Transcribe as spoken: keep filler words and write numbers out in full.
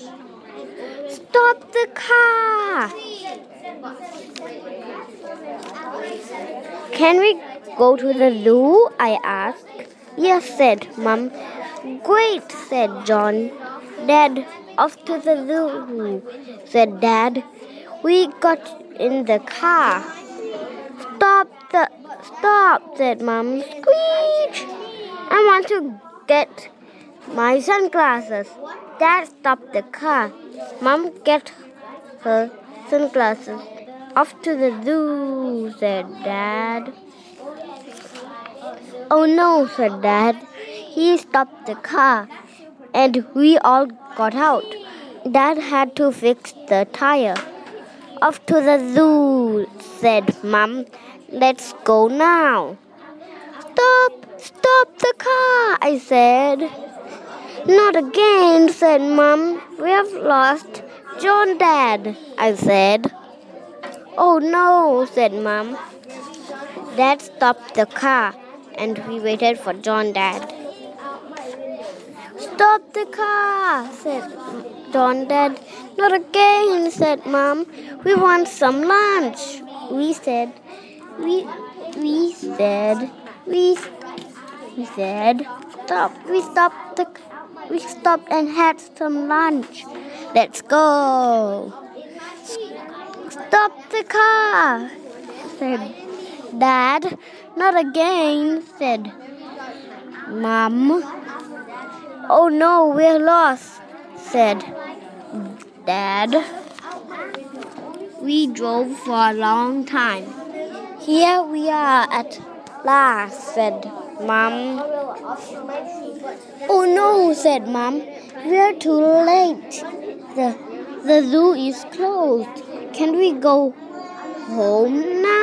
Stop the car! Can we go to the zoo? I asked. Yes, said Mum. Great, said John. Dad, off to the zoo, said Dad. We got in the car. Stop the stop, said Mum. Squeak! I want to get my sunglasses. Dad stopped the car. Mum get her sunglasses. Off to the zoo, said Dad. Oh no, said Dad. He stopped the car, and we all got out. Dad had to fix the tire. Off to the zoo, said Mum. Let's go now. Stop, stop the car, I said. Not again, said Mum. We have lost John, Dad, I said. Oh no, said Mum. Dad stopped the car, and we waited for John, Dad. Stop the car, said John, Dad. Not again, said Mum. We want some lunch. We said, we, we said, we, we said, stop. We stopped the, we stopped and had some lunch. Let's go. Stop the car, said Dad. Not again, said Mum. Oh no, we're lost, said Dad. We drove for a long time. Here we are at last, said Mum. Oh no, said Mum. We're too late. The, the zoo is closed. Can we go home now?